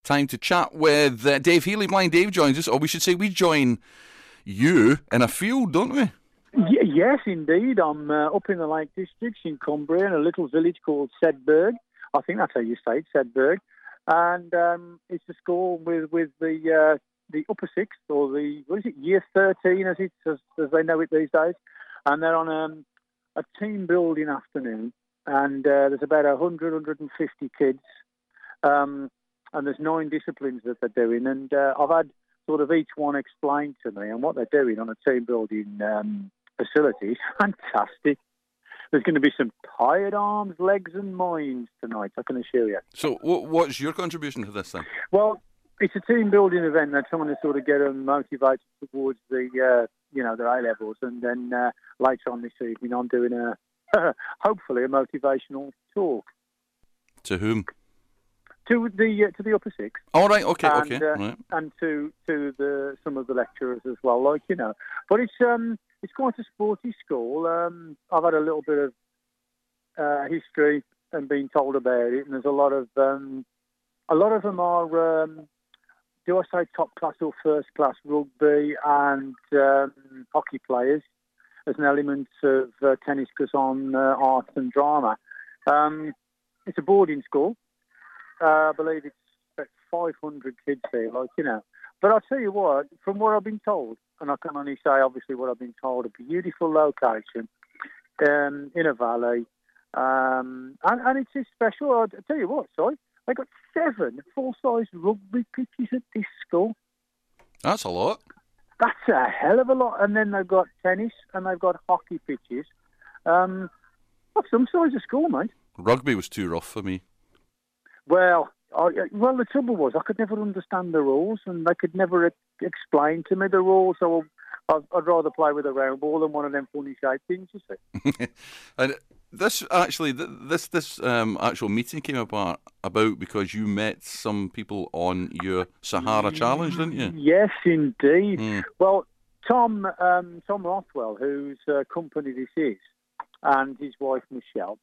time to chat with Dave Healy. Blind Dave joins us, or we should say we join you in a field, don't we? Yes, indeed. I'm up in the Lake Districts in Cumbria in a little village called Sedberg. I think that's how you say it, Sedberg. And it's a school with the upper sixth, or the, year 13 as they know it these days. And they're on a team building afternoon. And there's about 150 kids. And there's 9 disciplines that they're doing. And I've had sort of each one explained to me, and what they're doing on a team building facility is fantastic. There's going to be some tired arms, legs and minds tonight, I can assure you. So what's your contribution to this thing? Well, it's a team building event. They're trying to sort of get them motivated towards the, their A-levels. And then later on this evening, I'm doing hopefully a motivational talk. To whom? To the upper sixth. All right, okay. Right. And to some of the lecturers as well, But it's quite a sporty school. I've had a little bit of history and been told about it, and there's a lot of them are, do I say top class or first class rugby and hockey players. There's an element of tennis goes on, art and drama. It's a boarding school. I believe it's about 500 kids here, But I'll tell you what, from what I've been told, and I can only say obviously what I've been told, a beautiful location in a valley, and it's just special. I'll tell you what, they got 7 full-size rugby pitches at this school. That's a lot. That's a hell of a lot. And then they've got tennis and they've got hockey pitches. That's some size of school, mate. Rugby was too rough for me. Well, the trouble was I could never understand the rules, and they could never explain to me the rules. So I'd rather play with a round ball than one of them funny shaped things, you see. And this actually, this actual meeting came about because you met some people on your Sahara Challenge, didn't you? Yes, indeed. Well, Tom Rothwell, whose company this is, and his wife Michelle.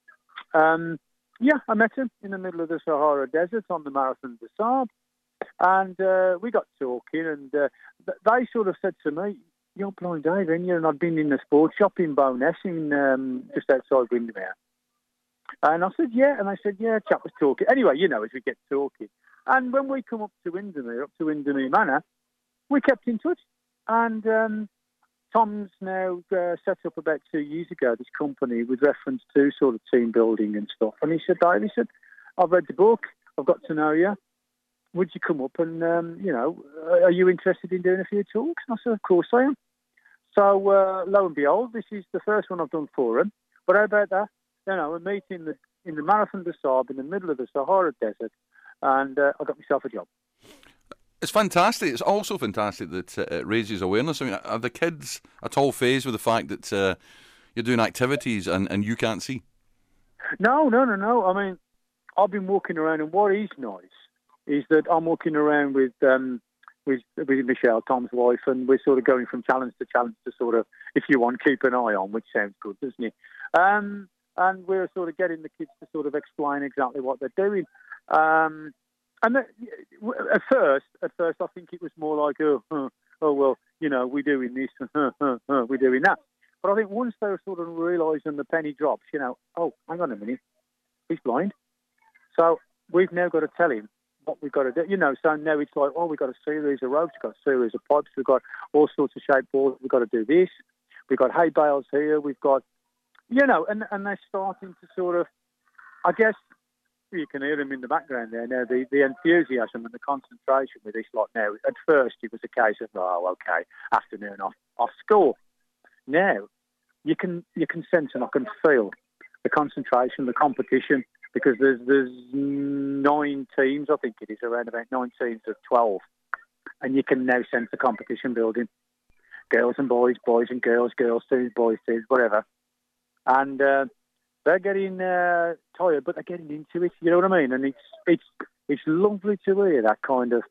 I met him in the middle of the Sahara Desert on the Marathon des Sables, and we got talking, and they sort of said to me, "You're Blind Dave, aren't you?" And I'd been in the sports shop in Bowness, just outside Windermere. And I said, "Yeah," and they said, "Yeah, chap was talking." Anyway, as we get talking. And when we come up to Windermere Manor, we kept in touch, and Tom's now set up about 2 years ago this company with reference to sort of team building and stuff. And he said, "Dave, I've read the book. I've got to know you. Would you come up and, are you interested in doing a few talks?" And I said, "Of course I am." So lo and behold, this is the first one I've done for him. But how about that? We're meeting in the Marathon des Sables in the middle of the Sahara Desert, and I got myself a job. It's fantastic. It's also fantastic that it raises awareness. I mean, are the kids at all phased with the fact that you're doing activities and you can't see? No. I mean, I've been walking around, and what is nice is that I'm walking around with Michelle, Tom's wife, and we're sort of going from challenge to sort of, if you want, keep an eye on, which sounds good, doesn't it? And we're sort of getting the kids to sort of explain exactly what they're doing. And at first, I think it was more like, we're doing this, we're doing that. But I think once they were sort of realising the penny drops, oh, hang on a minute, he's blind. So we've now got to tell him what we've got to do. So now it's like, we've got a series of ropes, we've got a series of pipes, we've got all sorts of shaped boards, we've got to do this, we've got hay bales here, we've got, and they're starting to sort of, I guess, you can hear them in the background there now, the enthusiasm and the concentration with this lot now. At first it was a case of, okay, afternoon off school. Now you can sense and I can feel the concentration, the competition, because there's 9 teams, I think it is, around about 9 teams of 12. And you can now sense the competition building. Girls and boys, boys and girls, girls teams, boys teams, whatever. And they're getting tired, but they're getting into it. You know what I mean? And it's lovely to hear that kind of,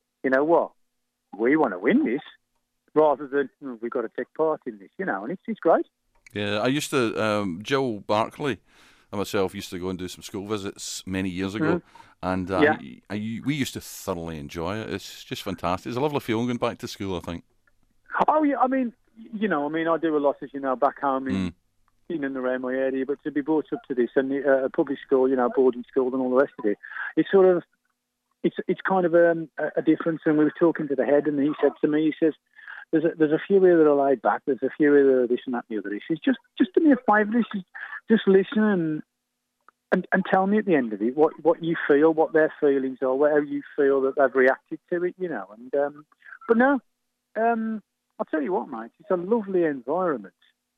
we want to win this, rather than we've got to take part in this, and it's great. Yeah, I used to, Jill Barclay I myself used to go and do some school visits many years ago, and Yeah. we used to thoroughly enjoy it. It's just fantastic. It's a lovely feeling going back to school, I think. Oh yeah, I mean, I do a lot, as you know, back home in and around my area. But to be brought up to this and a public school, boarding school, and all the rest of it, it's sort of it's kind of a difference. And we were talking to the head, and he said to me, he says, "There's a few here that are laid back. There's a few here that are this and that and the other." He says, "Just do me a favour. Just listen and tell me at the end of it what you feel, what their feelings are, how you feel that they've reacted to it, And but no, I'll tell you what, mate. It's a lovely environment,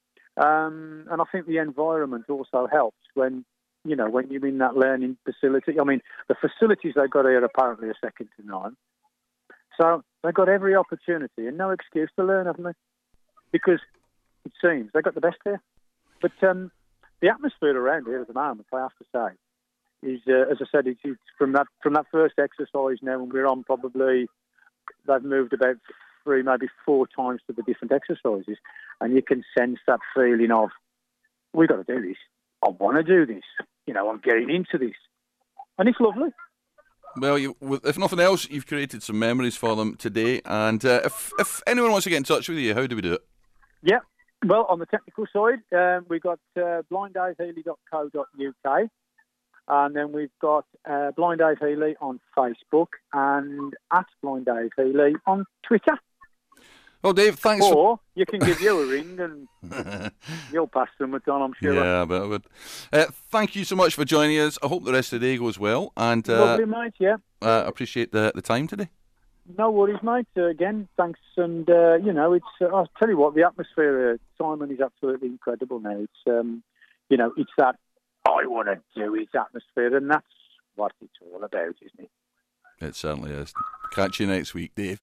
and I think the environment also helps when you're in that learning facility. I mean, the facilities they've got here apparently are second to none. So they've got every opportunity and no excuse to learn, haven't they? Because it seems they've got the best here. But the atmosphere around here at the moment, I have to say, is as I said, it's from that first exercise now, and we're on probably they've moved about 3, maybe 4 times to the different exercises, and you can sense that feeling of we've got to do this. I want to do this. I'm getting into this, and it's lovely. Well, if nothing else, you've created some memories for them today. And if anyone wants to get in touch with you, how do we do it? Yeah. Well, on the technical side, we've got blinddavehealy.co.uk, and then we've got Blind Dave Healy on Facebook and at Blind Dave Healy on Twitter. Well, Dave, thanks. Or you can give you a ring and you'll pass them on, I'm sure. Yeah, but I would. Thank you so much for joining us. I hope the rest of the day goes well. And lovely, mate, yeah. Appreciate the time today. No worries, mate. Again, thanks. And, I'll tell you what, the atmosphere, Simon, is absolutely incredible now. It's, it's that I want to do it atmosphere, and that's what it's all about, isn't it? It certainly is. Catch you next week, Dave.